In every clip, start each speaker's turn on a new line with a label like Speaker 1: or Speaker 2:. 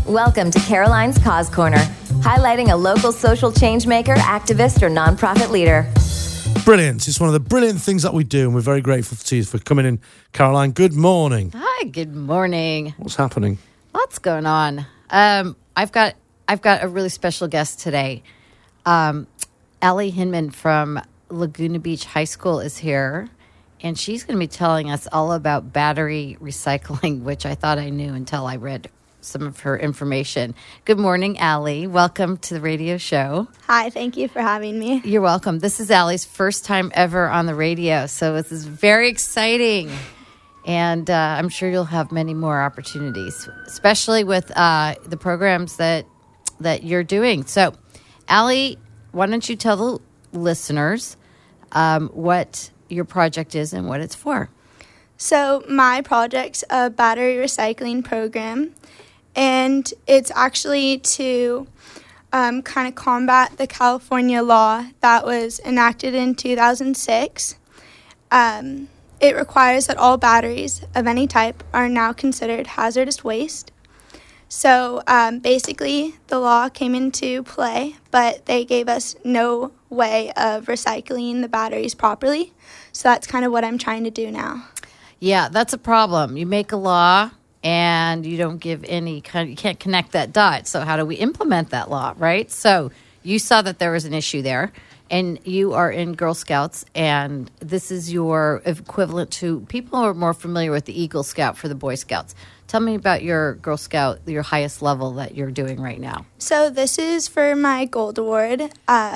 Speaker 1: Welcome to Caroline's Cause Corner, highlighting a local social change maker, activist, or nonprofit leader.
Speaker 2: Brilliant. It's one of the brilliant things that we do, and we're very grateful to you for coming in. Caroline, good morning.
Speaker 3: Hi, good morning.
Speaker 2: What's happening?
Speaker 3: Lots going on. I've got a really special guest today. Allie Hinman from Laguna Beach High School is here, and she's going to be telling us all about battery recycling, which I thought I knew until I read some of her information. Good morning, Allie. Welcome to the radio show.
Speaker 4: Hi, thank you for having me.
Speaker 3: You're welcome. This is Allie's first time ever on the radio, so this is very exciting. And I'm sure you'll have many more opportunities, especially with the programs that you're doing. So, Allie, why don't you tell the listeners what your project is and what it's for?
Speaker 4: So my project's a battery recycling program, and it's actually to kind of combat the California law that was enacted in 2006. It requires that all batteries of any type are now considered hazardous waste. So basically, the law came into play, but they gave us no way of recycling the batteries properly. So that's kind of what I'm trying to do now.
Speaker 3: Yeah, that's a problem. You make a law and you don't give you can't connect that dot. So how do we implement that law, right? So you saw that there was an issue there, and you are in Girl Scouts, and this is your equivalent to, people are more familiar with the Eagle Scout for the Boy Scouts. Tell me about your Girl Scout, your highest level that you're doing right now.
Speaker 4: So this is for my Gold Award.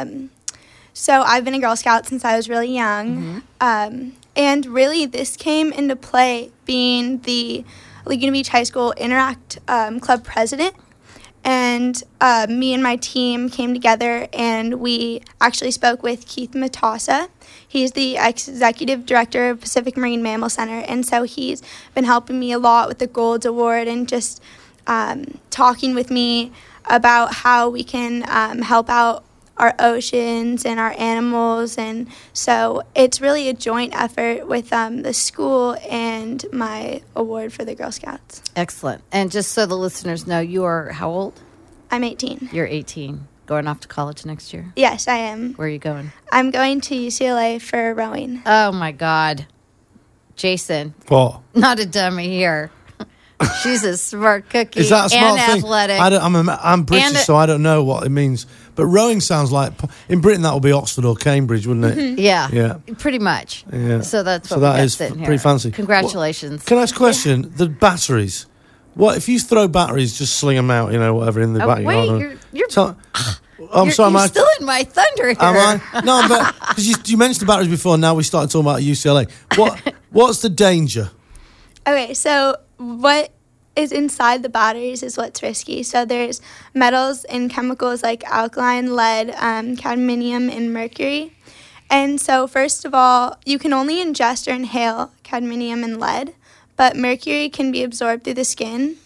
Speaker 4: So I've been a Girl Scout since I was really young. Mm-hmm. And really, this came into play being the Laguna Beach High School Interact Club president. And me and my team came together, and we actually spoke with Keith Matassa. He's the executive director of Pacific Marine Mammal Center, and so he's been helping me a lot with the Gold Award and just talking with me about how we can help out our oceans and our animals. And so it's really a joint effort with the school and my award for the Girl Scouts.
Speaker 3: Excellent. And just so the listeners know, you are how old?
Speaker 4: I'm 18.
Speaker 3: You're 18. Going off to college next year?
Speaker 4: Yes, I am.
Speaker 3: Where are you going?
Speaker 4: I'm going to UCLA for rowing.
Speaker 3: Oh, my God. Jason.
Speaker 2: What?
Speaker 3: Not a dummy here. She's a smart cookie.
Speaker 2: Is that a smart
Speaker 3: and
Speaker 2: thing?
Speaker 3: Athletic.
Speaker 2: I'm British, so I don't know what it means. But rowing sounds like, in Britain, that would be Oxford or Cambridge, wouldn't it?
Speaker 3: Mm-hmm. Yeah, pretty much.
Speaker 2: Yeah.
Speaker 3: So that's what
Speaker 2: that
Speaker 3: we
Speaker 2: is
Speaker 3: got sitting here.
Speaker 2: pretty fancy.
Speaker 3: Congratulations.
Speaker 2: Can I ask a question? The batteries. What if you throw batteries, just sling them out, whatever in the back?
Speaker 3: Wait, you're
Speaker 2: sorry,
Speaker 3: you're still in my thunder here.
Speaker 2: Am I? No, but because you mentioned the batteries before, now we started talking about UCLA. What's the danger?
Speaker 4: Okay, so what is inside the batteries is what's risky. So there's metals and chemicals like alkaline, lead, cadmium, and mercury. And so first of all, you can only ingest or inhale cadmium and lead, but mercury can be absorbed through the skin.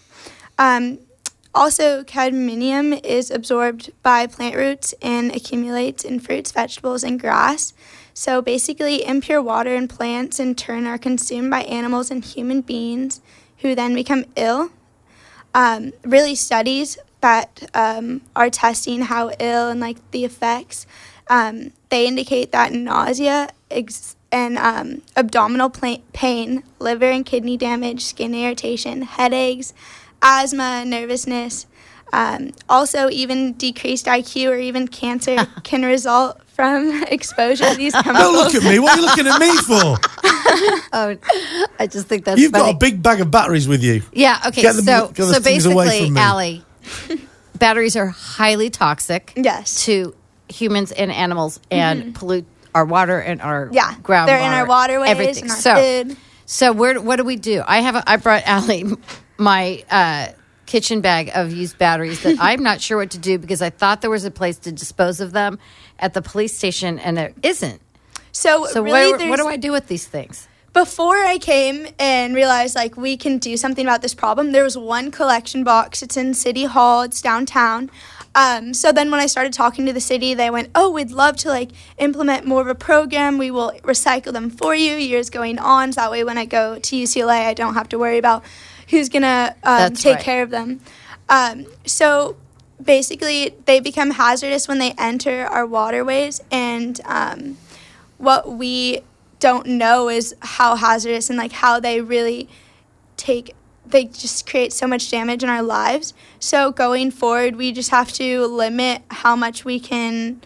Speaker 4: Also, cadmium is absorbed by plant roots and accumulates in fruits, vegetables, and grass. So basically, impure water and plants in turn are consumed by animals and human beings, who then become ill. Really, studies that are testing how ill and the effects, they indicate that nausea and abdominal pain, liver and kidney damage, skin irritation, headaches, asthma, nervousness, also even decreased IQ or even cancer can result from exposure to these chemicals.
Speaker 2: Don't look at me. What are you looking at me for?
Speaker 3: Oh, I just think that's
Speaker 2: You've
Speaker 3: funny.
Speaker 2: got a big bag of batteries with you.
Speaker 3: Yeah, okay.
Speaker 2: Get the things away
Speaker 3: Basically,
Speaker 2: from me.
Speaker 3: Allie, batteries are highly toxic
Speaker 4: Yes.
Speaker 3: to humans and animals and pollute our water and our groundwater.
Speaker 4: They're in our waterways
Speaker 3: everything.
Speaker 4: and our food.
Speaker 3: So what do we do? I brought Allie my kitchen bag of used batteries that I'm not sure what to do, because I thought there was a place to dispose of them at the police station, and there isn't.
Speaker 4: So really,
Speaker 3: what do I do with these things?
Speaker 4: Before I came and realized we can do something about this problem, there was one collection box. It's in City Hall. It's downtown. So then when I started talking to the city, they went, oh, we'd love to implement more of a program. We will recycle them for you. Years going on. So that way when I go to UCLA, I don't have to worry about who's going to take care of them. So basically, they become hazardous when they enter our waterways, and what we don't know is how hazardous and like how they really they just create so much damage in our lives. So going forward, we just have to limit how much we can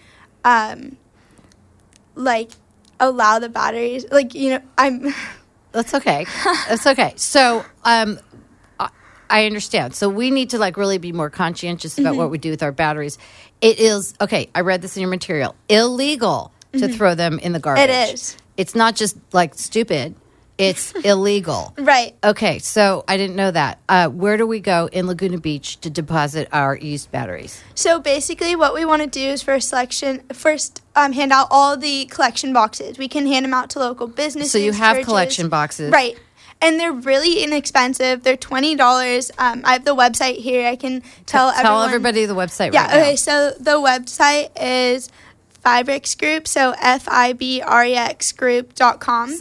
Speaker 4: like allow the batteries, like, you know,
Speaker 3: That's okay. That's okay. So, I understand. So we need to like really be more conscientious about what we do with our batteries. It is, okay, I read this in your material, illegal to throw them in the garbage.
Speaker 4: It is.
Speaker 3: It's not just like stupid. It's illegal.
Speaker 4: Right.
Speaker 3: Okay, so I didn't know that. Where do we go in Laguna Beach to deposit our used batteries?
Speaker 4: So basically what we want to do is first hand out all the collection boxes. We can hand them out to local businesses.
Speaker 3: So you have
Speaker 4: churches.
Speaker 3: collection boxes.
Speaker 4: Right. And they're really inexpensive. They're $20. I have the website here. I can tell everyone.
Speaker 3: Tell everybody the website
Speaker 4: Yeah,
Speaker 3: right now.
Speaker 4: okay. So the website is Fibrix Group, so FIBREXgroup.com.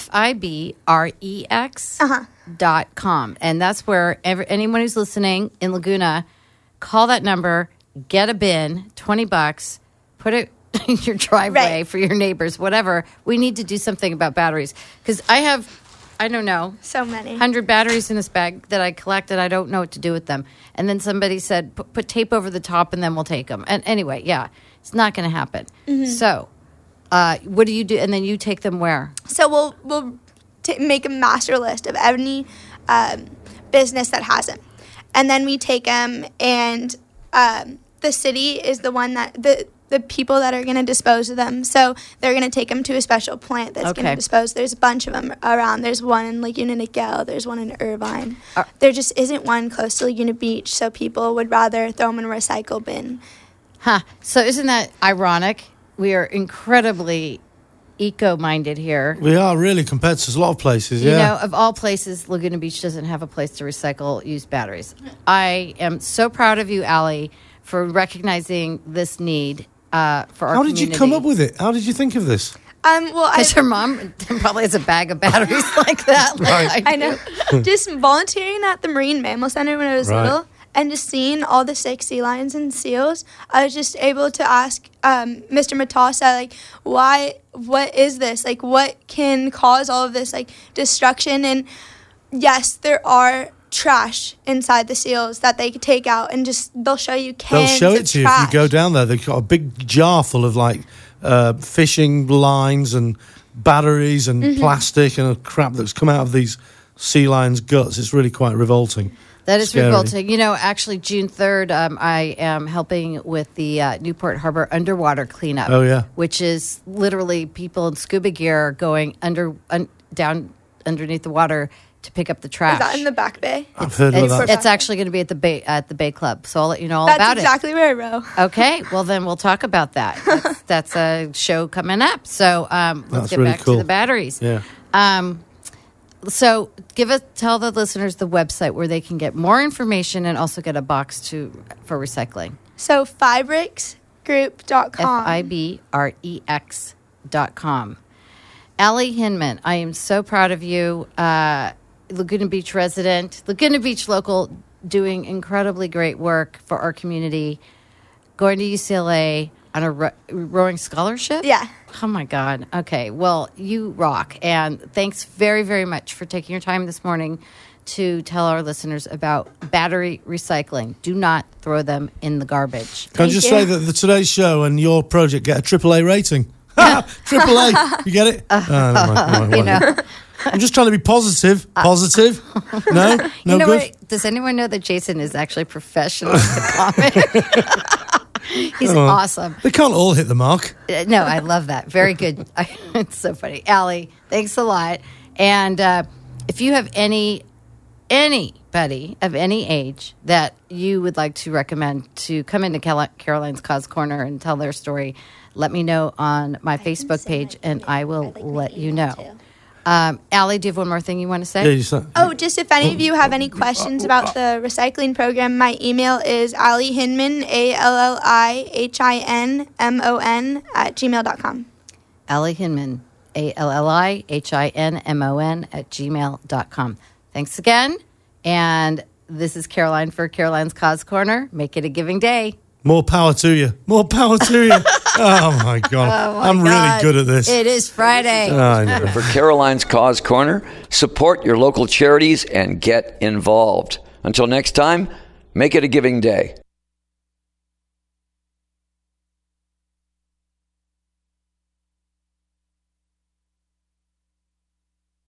Speaker 3: FIBREX.com. And that's where anyone who's listening in Laguna, call that number, get a bin, $20, put it in your driveway for your neighbors, whatever. We need to do something about batteries. Because I have, I don't know,
Speaker 4: So many.
Speaker 3: 100 batteries in this bag that I collected. I don't know what to do with them. And then somebody said, put tape over the top and then we'll take them. And anyway, yeah, it's not going to happen. So what do you do? And then you take them where?
Speaker 4: So we'll make a master list of any business that has them. And then we take them, and the city is the one that the people that are going to dispose of them. So they're going to take them to a special plant that's going to dispose. There's a bunch of them around. There's one in Laguna Niguel. There's one in Irvine. There just isn't one close to Laguna Beach, so people would rather throw them in a recycle bin.
Speaker 3: Huh. So isn't that ironic? We are incredibly eco-minded here.
Speaker 2: We are really compared to a lot of places, yeah.
Speaker 3: You know, of all places, Laguna Beach doesn't have a place to recycle used batteries. I am so proud of you, Allie, for recognizing this need for our community.
Speaker 2: How did you come up with it? How did you think of this?
Speaker 4: Well,
Speaker 3: Because her mom probably has a bag of batteries like that.
Speaker 2: Right.
Speaker 4: I know. Just volunteering at the Marine Mammal Center when I was little, and just seeing all the sick sea lions and seals, I was just able to ask Mr. Matassa, like, what is this? Like, what can cause all of this, like, destruction? And yes, there are trash inside the seals that they could take out, and just they'll show you cans
Speaker 2: They'll show it
Speaker 4: of
Speaker 2: to you
Speaker 4: trash.
Speaker 2: if you go down there. They've got a big jar full of like fishing lines and batteries and plastic and crap that's come out of these sea lions' guts. It's really quite revolting.
Speaker 3: That is
Speaker 2: Scary.
Speaker 3: revolting. You know, actually, June 3rd, I am helping with the Newport Harbor underwater cleanup.
Speaker 2: Oh, yeah.
Speaker 3: Which is literally people in scuba gear going down underneath the water to pick up the trash.
Speaker 4: Is that in the back bay?
Speaker 2: I've heard of that.
Speaker 3: It's actually going to be at the Bay Club, so I'll let you know all
Speaker 4: That's
Speaker 3: about
Speaker 4: exactly where I row.
Speaker 3: it. Okay, well then we'll talk about that. That's a show coming up. So let's
Speaker 2: That's
Speaker 3: get
Speaker 2: really
Speaker 3: back
Speaker 2: cool.
Speaker 3: to the batteries.
Speaker 2: Yeah.
Speaker 3: So tell the listeners the website where they can get more information and also get a box for recycling.
Speaker 4: So fibrexgroup.com.
Speaker 3: FIBREX.com. Allie Hinman, I am so proud of you. Laguna Beach resident, Laguna Beach local, doing incredibly great work for our community, going to UCLA on a rowing scholarship?
Speaker 4: Yeah.
Speaker 3: Oh, my God. Okay. Well, you rock. And thanks very, very much for taking your time this morning to tell our listeners about battery recycling. Do not throw them in the garbage.
Speaker 2: Can I just say that the Today's Show and your project get a AAA rating? AAA. You get it? Never mind.
Speaker 3: You know,
Speaker 2: I'm just trying to be positive. Positive? No? No
Speaker 3: you know
Speaker 2: good?
Speaker 3: what? Does anyone know that Jason is actually professional at the comic? He's awesome.
Speaker 2: They can't all hit the mark.
Speaker 3: No, I love that. Very good. It's so funny. Allie, thanks a lot. And if you have anybody of any age that you would like to recommend to come into Caroline's Cause Corner and tell their story, let me know on my Facebook page, and I will let you know. Allie, do you have one more thing you want to say?
Speaker 2: Yeah, you said.
Speaker 4: Oh, just if any of you have any questions about the recycling program, my email is Allie Hinman, ALLIHINMON @gmail.com.
Speaker 3: Allie Hinman, ALLIHINMON @gmail.com. Thanks again. And This is Caroline for Caroline's Cause Corner. Make it a giving day.
Speaker 2: More power to you. More power to you. Oh, my God. I'm really good at this.
Speaker 3: It is Friday.
Speaker 2: I know.
Speaker 5: For Caroline's Cause Corner, support your local charities and get involved. Until next time, make it a giving day.